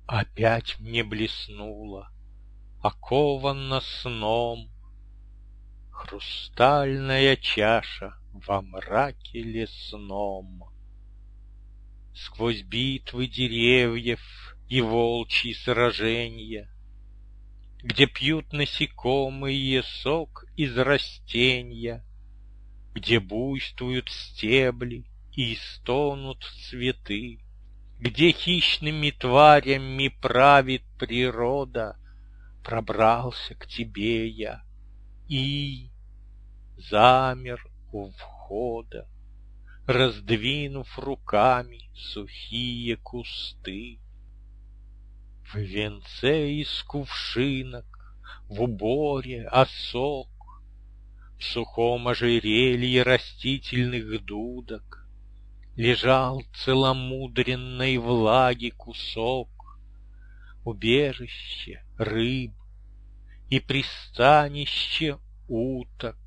Опять мне блеснула, окована сном, хрустальная чаша во мраке лесном. Сквозь битвы деревьев и волчьи сраженья, где пьют насекомые сок из растенья, где буйствуют стебли и стонут цветы, где хищными тварями правит природа, пробрался к тебе я и замер у входа, раздвинув руками сухие кусты. В венце из кувшинок, в уборе осок, в сухом ожерелье растительных дудок лежал целомудренной влаги кусок, убежище рыб и пристанище уток.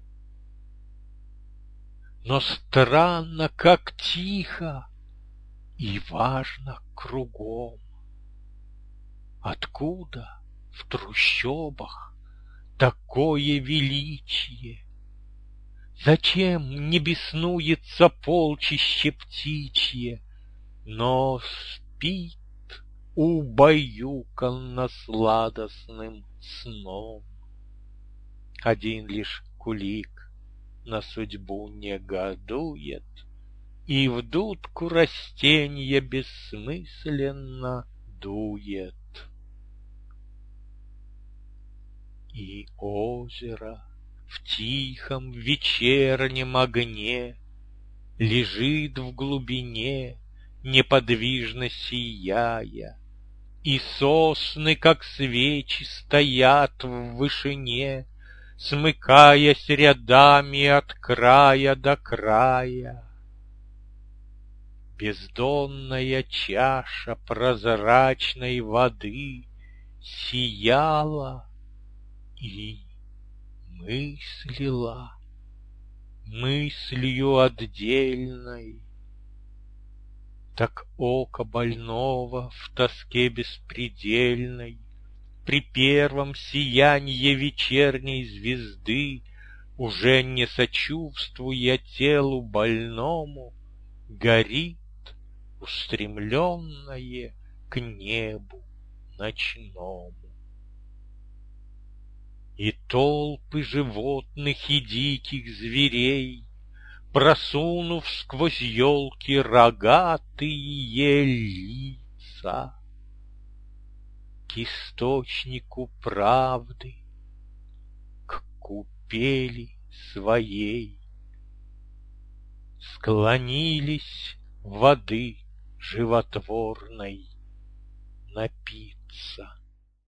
Но странно, как тихо и важно кругом. Откуда в трущобах такое величие? Зачем не беснуется полчище птичье, но спит убаюканно сладостным сном? Один лишь кулик на судьбу негодует и в дудку растенья бессмысленно дует. И озеро в тихом вечернем огне лежит в глубине, неподвижно сияя, и сосны, как свечи, стоят в вышине, смыкаясь рядами от края до края. Бездонная чаша прозрачной воды сияла и мыслила мыслью отдельной. Так око больного в тоске беспредельной при первом сиянье вечерней звезды, уже не сочувствуя телу больному, горит устремленное к небу ночному. И толпы животных и диких зверей, просунув сквозь елки рогатые лица, к источнику правды, к купели своей, склонились воды животворной напиться.